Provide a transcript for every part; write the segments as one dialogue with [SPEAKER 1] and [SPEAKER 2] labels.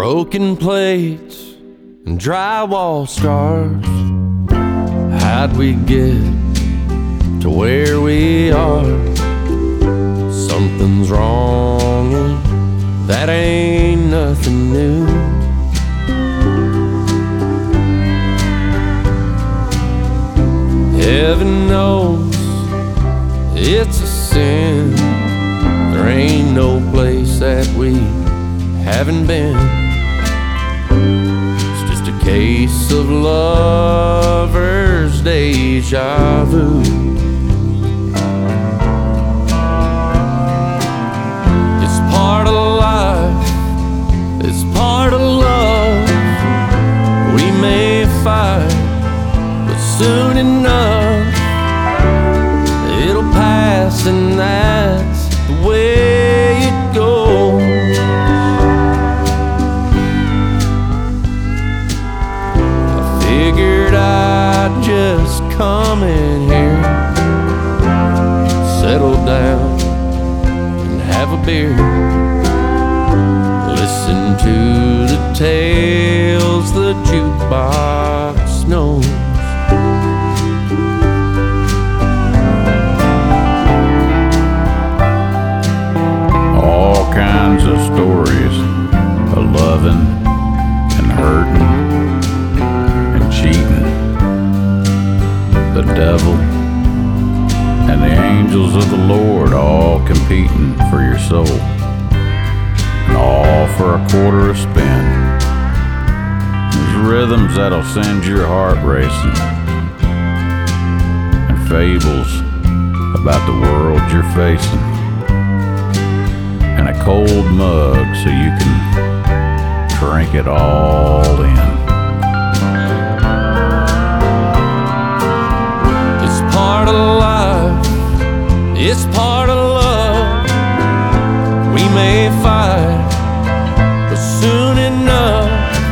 [SPEAKER 1] broken plates and drywall scars. How'd we get to where we are? Something's wrong and that ain't nothing new. Heaven knows it's a sin. There ain't no place that we haven't been. It's just a case of lovers' deja vu. It's part of life, it's part of love. We may fight, but soon enough it'll pass, and that's the way it goes. I figured I'd just come in here, settle down and have a beer, listen to the tales the jukebox knows.
[SPEAKER 2] All kinds of stories of loving and hurting and cheating. The devil and the angels of the Lord all competing for your soul, and all for a quarter a spin. There's rhythms that'll send your heart racing, and fables about the world you're facing, and a cold mug so you can drink it all in.
[SPEAKER 1] It's part of life, it's part of love. We may fight, but soon enough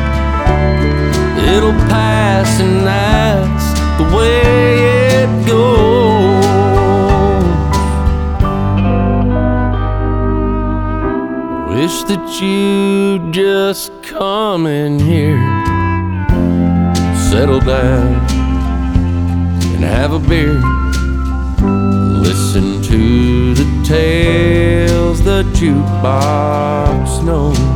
[SPEAKER 1] it'll pass, and that's the way it goes. Wish that you'd just come in here, settle down and have a beer, listen to the tales the jukebox knows.